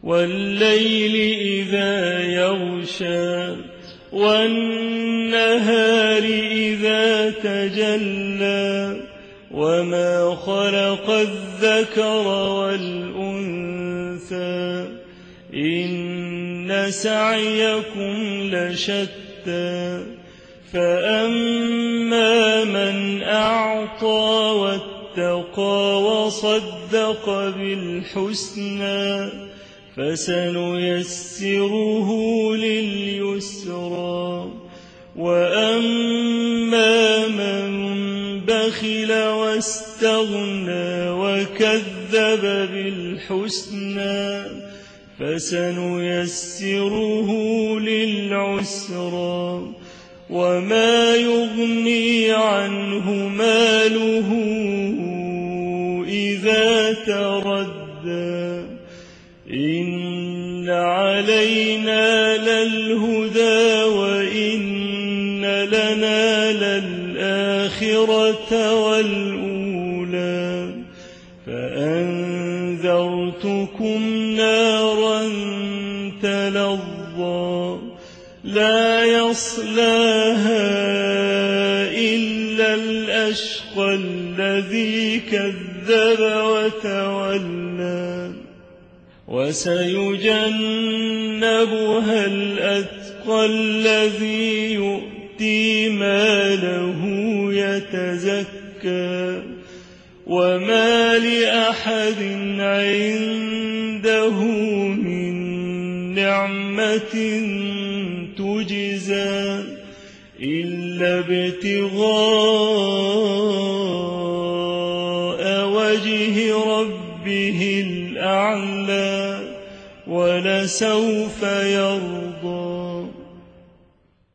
والليل إذا يغشى والنهار إذا تجلى وما خلق الذكر والأنثى إن سعيكم لشتى فأما من أعطى واتقى وصدق بالحسنى فسنيسره لليسرى وأما من بخل واستغنى وكذب بالحسنى فسنيسره للعسرى وما يغني عنه ماله إذا تردى إن علينا للهدى وإن لنا للآخرة والأولى فأنذرتكم نارا تلظى لا يصلاها إلا الأشقى الذي كذب وتولى وسيجنبها الأتقى الذي يؤتي ماله يتزكى وما لأحد عنده من نعمة تجزى إلا ابتغاء وجه ربه الأعلى ولسوف يرضى.